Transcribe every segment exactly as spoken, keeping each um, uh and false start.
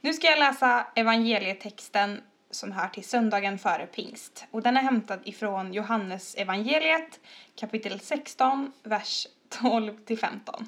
Nu ska jag läsa evangelietexten som hör till söndagen före pingst. Och den är hämtad ifrån Johannes evangeliet kapitel sexton, vers tolv till femton.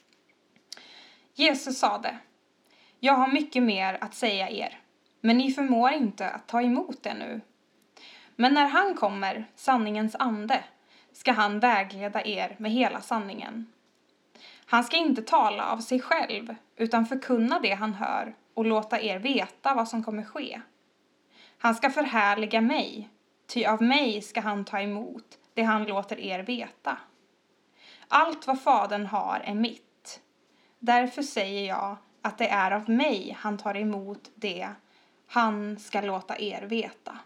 Jesus sade: Jag har mycket mer att säga er, men ni förmår inte att ta emot det nu. Men när han kommer, sanningens ande, ska han vägleda er med hela sanningen. Han ska inte tala av sig själv, utan förkunna det han hör och låta er veta vad som kommer ske. Han ska förhärliga mig, ty av mig ska han ta emot det han låter er veta. Allt vad Fadern har är mitt. Därför säger jag att det är av mig han tar emot det han ska låta er veta.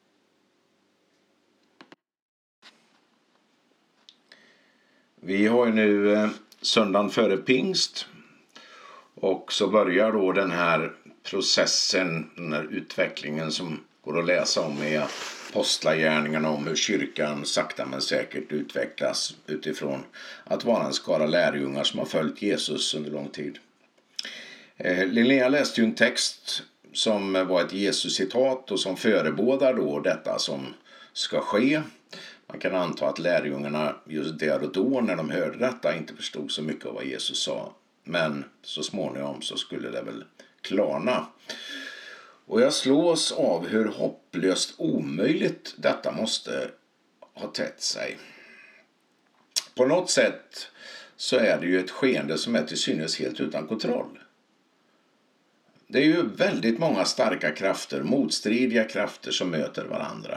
Vi har ju nu eh, söndagen före pingst, och så börjar då den här processen, den här utvecklingen som går att läsa om i apostlagärningarna, om hur kyrkan sakta men säkert utvecklas utifrån att vara en skara lärjungar som har följt Jesus under lång tid. Eh, Linnea läste ju en text som var ett Jesus-citat och som förebådar då detta som ska ske. Man kan anta att lärjungarna just där och då när de hörde detta inte förstod så mycket av vad Jesus sa. Men så småningom så skulle det väl klarna. Och jag slås av hur hopplöst omöjligt detta måste ha tett sig. På något sätt så är det ju ett skeende som är till synes helt utan kontroll. Det är ju väldigt många starka krafter, motstridiga krafter som möter varandra.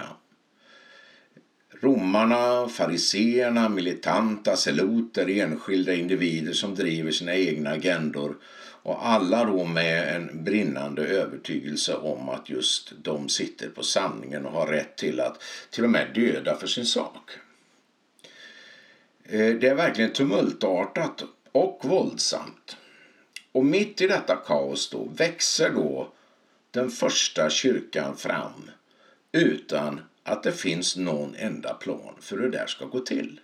Romarna, fariseerna, militanta, seloter, enskilda individer som driver sina egna agendor, och alla då med en brinnande övertygelse om att just de sitter på sanningen och har rätt till att till och med döda för sin sak. Det är verkligen tumultartat och våldsamt. Och mitt i detta kaos då växer då den första kyrkan fram utan att det finns någon enda plan för hur det där ska gå till.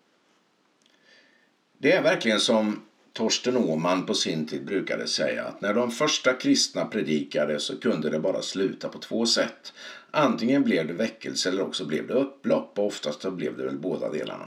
Det är verkligen som Torsten Åman på sin tid brukade säga, att när de första kristna predikade så kunde det bara sluta på två sätt. Antingen blev det väckelse eller också blev det upplopp, och oftast så blev det väl båda delarna.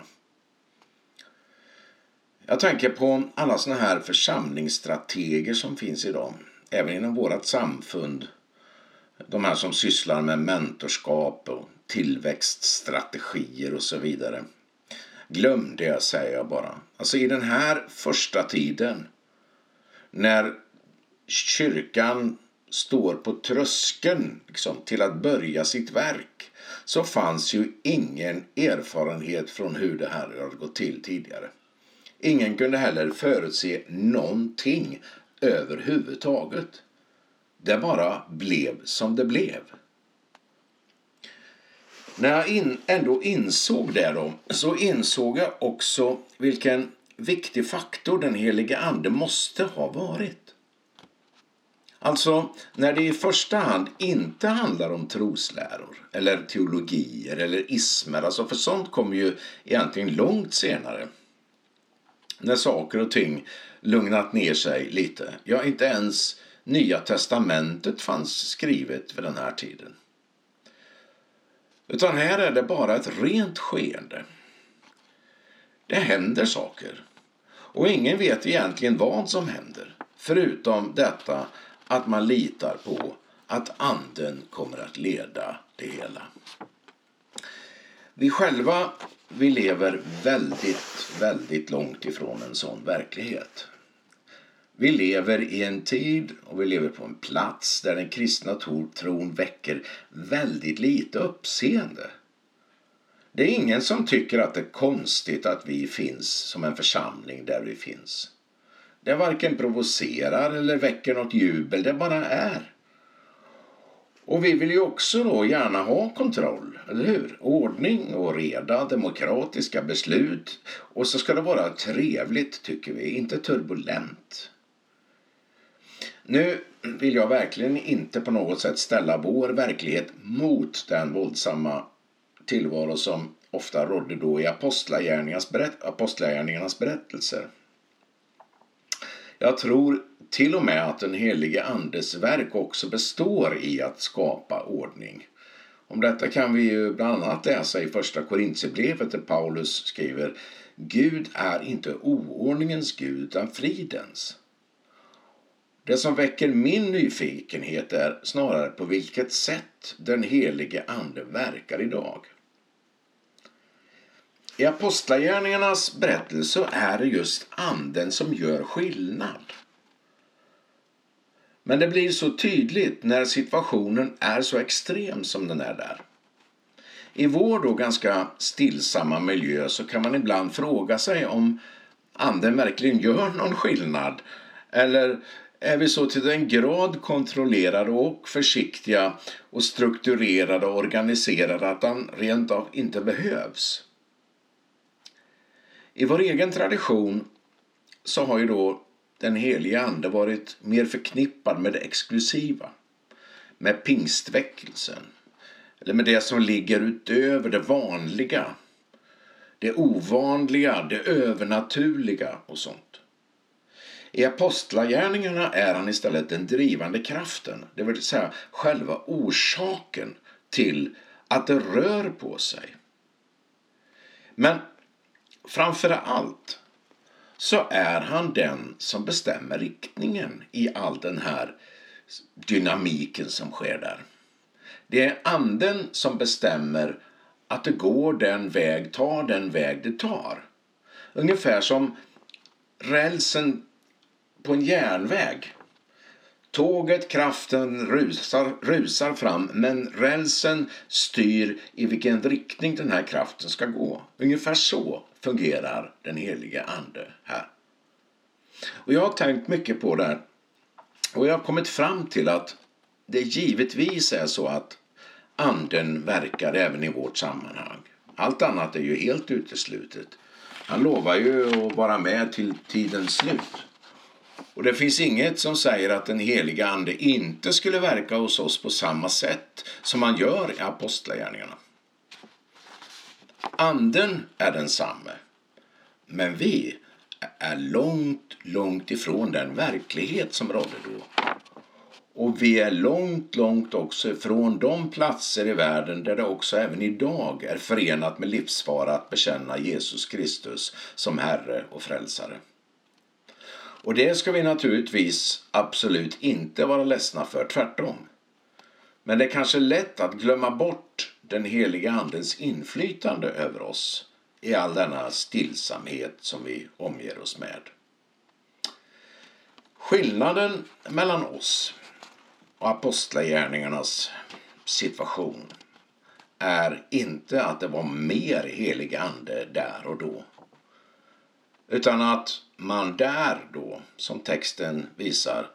Jag tänker på alla såna här församlingsstrateger som finns idag, även inom vårat samfund. De här som sysslar med mentorskap och tillväxtstrategier och så vidare. Glöm det, säger jag bara. Alltså i den här första tiden, när kyrkan står på tröskeln liksom, till att börja sitt verk, så fanns ju ingen erfarenhet från hur det här hade gått till tidigare. Ingen kunde heller förutse någonting överhuvudtaget. Det bara blev som det blev. När jag in, ändå insåg det då, så insåg jag också vilken viktig faktor den heliga ande måste ha varit. Alltså, när det i första hand inte handlar om trosläror eller teologier eller ismer, alltså för sånt kommer ju egentligen långt senare. När saker och ting lugnat ner sig lite. Ja, inte ens Nya testamentet fanns skrivet vid den här tiden. Utan här är det bara ett rent skeende. Det händer saker. Och ingen vet egentligen vad som händer. Förutom detta att man litar på att anden kommer att leda det hela. Vi själva, vi lever väldigt, väldigt långt ifrån en sån verklighet. Vi lever i en tid och vi lever på en plats där den kristna tron väcker väldigt lite uppseende. Det är ingen som tycker att det är konstigt att vi finns som en församling där vi finns. Det varken provocerar eller väcker något jubel, det bara är. Och vi vill ju också då gärna ha kontroll, eller hur? Ordning och reda, demokratiska beslut. Och så ska det vara trevligt, tycker vi, inte turbulent. Nu vill jag verkligen inte på något sätt ställa vår verklighet mot den våldsamma tillvaro som ofta rådde då i apostlagärningarnas, berätt- apostlagärningarnas berättelser. Jag tror till och med att den helige andes verk också består i att skapa ordning. Om detta kan vi ju bland annat läsa i första Korintierbrevet där Paulus skriver: Gud är inte oordningens Gud utan fridens. Det som väcker min nyfikenhet är snarare på vilket sätt den helige ande verkar idag. I apostlagärningarnas berättelse är det just anden som gör skillnad. Men det blir så tydligt när situationen är så extrem som den är där. I vår då ganska stillsamma miljö så kan man ibland fråga sig om anden verkligen gör någon skillnad. Eller är vi så till den grad kontrollerade och försiktiga och strukturerade och organiserade att han rent av inte behövs? I vår egen tradition så har ju då den helige ande varit mer förknippad med det exklusiva, med pingstväckelsen, eller med det som ligger utöver det vanliga, det ovanliga, det övernaturliga och sånt. I apostlagärningarna är han istället den drivande kraften, det vill säga själva orsaken till att det rör på sig. Men framför allt så är han den som bestämmer riktningen i all den här dynamiken som sker där. Det är anden som bestämmer att det går den väg, tar den väg det tar. Ungefär som rälsen på en järnväg. Tåget, kraften rusar, rusar fram, men rälsen styr i vilken riktning den här kraften ska gå. Ungefär så fungerar den helige ande här. Och jag har tänkt mycket på det här. Och jag har kommit fram till att det givetvis är så att anden verkar även i vårt sammanhang. Allt annat är ju helt uteslutet. Han lovar ju att vara med till tidens slut. Och det finns inget som säger att den heliga ande inte skulle verka hos oss på samma sätt som man gör i apostlagärningarna. Anden är densamme, men vi är långt, långt ifrån den verklighet som rådde då. Och vi är långt, långt också ifrån de platser i världen där det också även idag är förenat med livsfara att bekänna Jesus Kristus som Herre och Frälsare. Och det ska vi naturligtvis absolut inte vara ledsna för, tvärtom. Men det är kanske lätt att glömma bort den heliga andens inflytande över oss i all denna stillsamhet som vi omger oss med. Skillnaden mellan oss och apostlagärningarnas situation är inte att det var mer helig ande där och då, utan att man där då, som texten visar,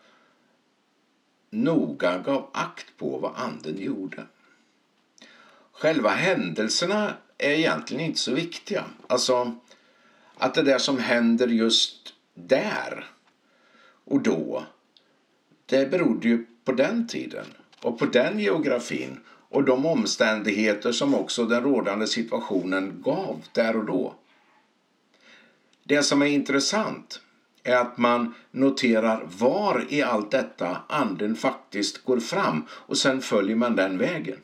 noga gav akt på vad anden gjorde. Själva händelserna är egentligen inte så viktiga. Alltså att det där som händer just där och då, det berodde ju på den tiden och på den geografin och de omständigheter som också den rådande situationen gav där och då. Det som är intressant är att man noterar var i allt detta anden faktiskt går fram och sen följer man den vägen.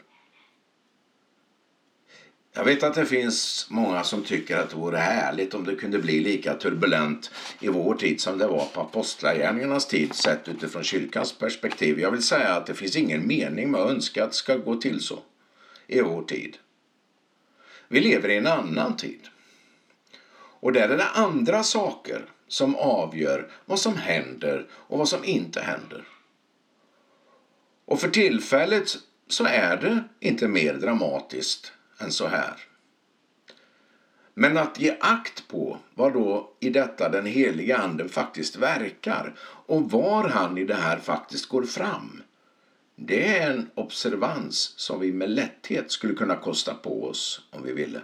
Jag vet att det finns många som tycker att det vore härligt om det kunde bli lika turbulent i vår tid som det var på apostlagärningarnas tid sett utifrån kyrkans perspektiv. Jag vill säga att det finns ingen mening med att önska att det ska gå till så i vår tid. Vi lever i en annan tid. Och där är det andra saker som avgör vad som händer och vad som inte händer. Och för tillfället så är det inte mer dramatiskt än så här. Men att ge akt på vad då i detta den heliga anden faktiskt verkar och var han i det här faktiskt går fram, det är en observans som vi med lätthet skulle kunna kosta på oss om vi ville.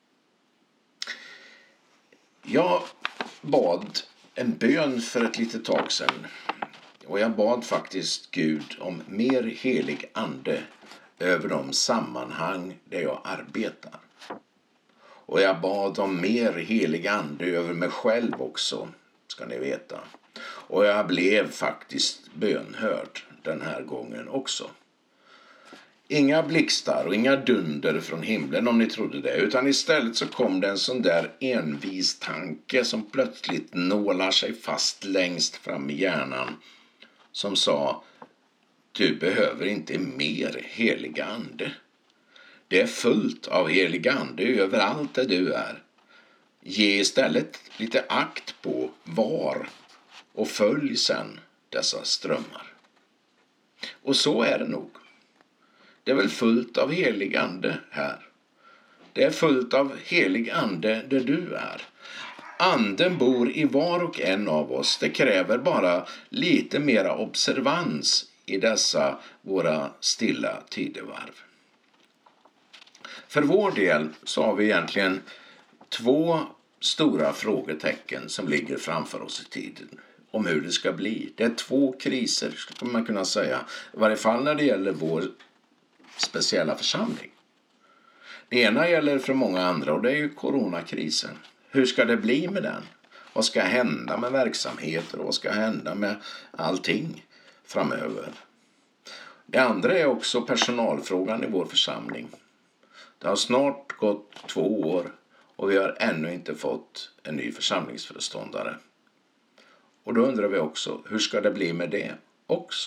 Jag bad en bön för ett litet tag sedan och jag bad faktiskt Gud om mer helig ande över de sammanhang där jag arbetar. Och jag bad om mer helig ande över mig själv också, ska ni veta. Och jag blev faktiskt bönhörd den här gången också. Inga blixtar och inga dunder från himlen om ni trodde det. Utan istället så kom det en sån där envis tanke som plötsligt nålar sig fast längst fram i hjärnan. Som sa, du behöver inte mer heliga ande. Det är fullt av heliga ande överallt där du är. Ge istället lite akt på var och följ sen dessa strömmar. Och så är det nog. Det är väl fullt av helig ande här. Det är fullt av helig ande där du är. Anden bor i var och en av oss. Det kräver bara lite mera observans i dessa våra stilla tidevarv. För vår del så har vi egentligen två stora frågetecken som ligger framför oss i tiden. Om hur det ska bli. Det är två kriser skulle man kunna säga. I varje fall när det gäller vår speciella församling. Det ena gäller för många andra och det är ju coronakrisen. Hur ska det bli med den? Vad ska hända med verksamheter och vad ska hända med allting framöver? Det andra är också personalfrågan i vår församling. Det har snart gått två år och vi har ännu inte fått en ny församlingsföreståndare. Och då undrar vi också, hur ska det bli med det också?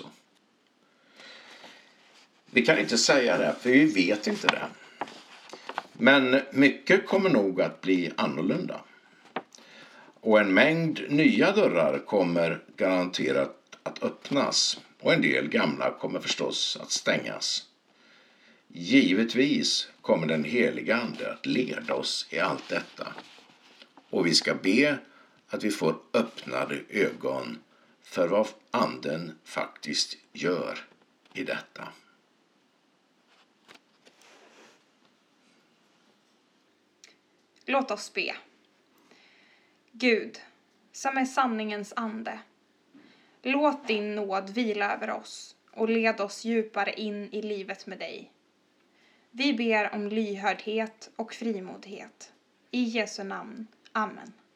Vi kan inte säga det, för vi vet inte det. Men mycket kommer nog att bli annorlunda. Och en mängd nya dörrar kommer garanterat att öppnas. Och en del gamla kommer förstås att stängas. Givetvis kommer den heliga ande att leda oss i allt detta. Och vi ska be att vi får öppnade ögon för vad anden faktiskt gör i detta. Låt oss be. Gud, som är sanningens ande, låt din nåd vila över oss och led oss djupare in i livet med dig. Vi ber om lyhördhet och frimodighet. I Jesu namn. Amen.